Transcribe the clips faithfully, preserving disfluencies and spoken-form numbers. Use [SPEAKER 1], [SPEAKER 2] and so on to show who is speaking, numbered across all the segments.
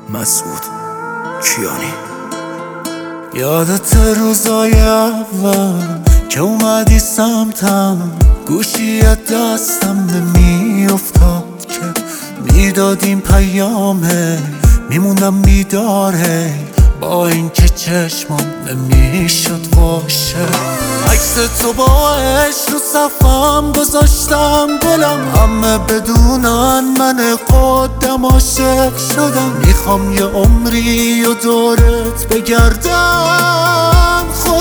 [SPEAKER 1] مسعود کیانی.
[SPEAKER 2] یادت روزای اول که اومدی سمتم، گوشی دستم نمی افتاد که میدادیم پیامه، میموندم بیداره با اینکه چشمم نمیشد باشه. عکس تو با عشق رو صفم گذاشتم گلم، همه بدونن من خودم عاشق شدم. میخوام یه عمری و دورت بگردم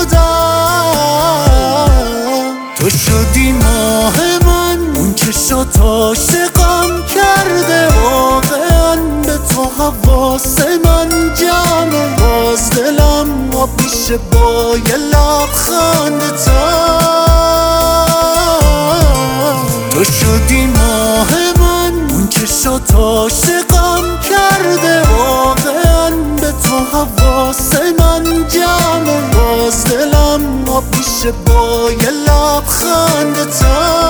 [SPEAKER 2] خودم. تو شدی ماه من، اون چشات عاشقم کرده، واقعا به تو حواس من جمعه. باز دلم آب میشه با یه لبخند تا. تو شدی ماه من، اون چشات عاشقم کرده، واقعا به تو حواس من جمعه. باز دلم آب میشه با یه لبخند تا.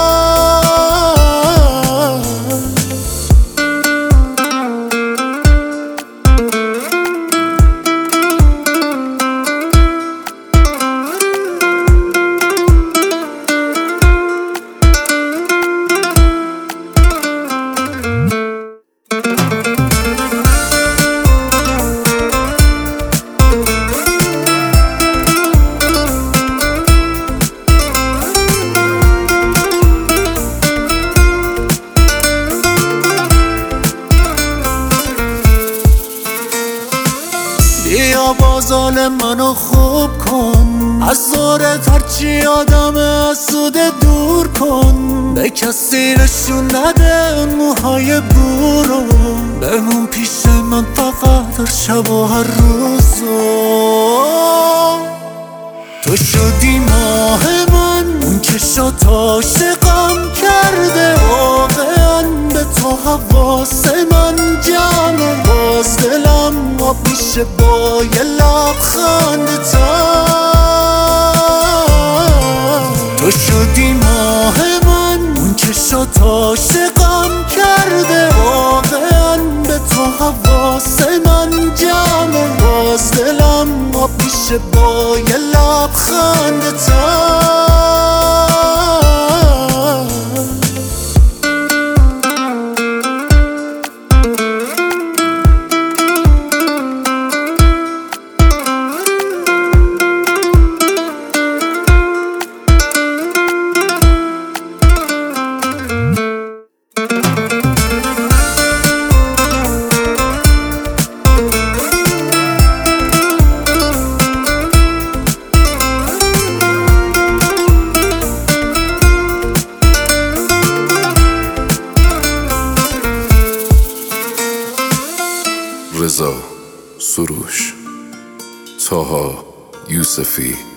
[SPEAKER 2] بیا بازال منو خوب کن، از زورت هرچی آدم حسوده دور کن. به کسی نشون نده اون موهای بورو، بمون پیش من فقط هر شب و هر روزو. تو شدی ماه من، اون چشات عاشقم کرده، واقعا به تو حواس من جمعه. باز دلم آب میشه با یه لبخند تا. تو شدی ماه من، اون چشات عاشقم کرده، واقعا به تو حواس من جمعه. باز دلم آب میشه با یه لبخند تا.
[SPEAKER 3] رضا سروش، طاها یوسفی.